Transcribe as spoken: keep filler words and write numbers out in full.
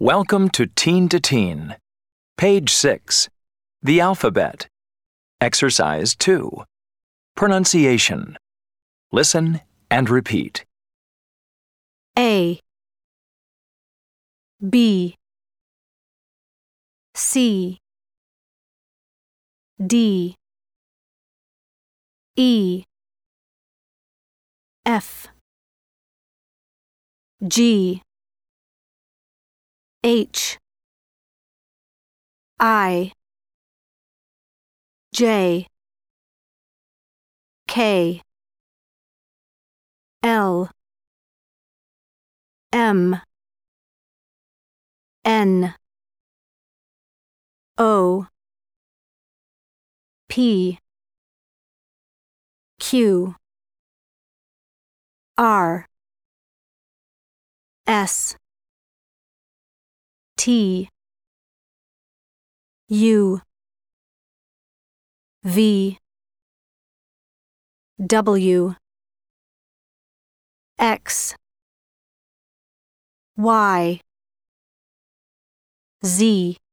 Welcome to Teen to Teen. Page six. The alphabet. Exercise two. Pronunciation. Listen and repeat. A B C D E F G H I J K L M N O P Q R S T U V W X Y Z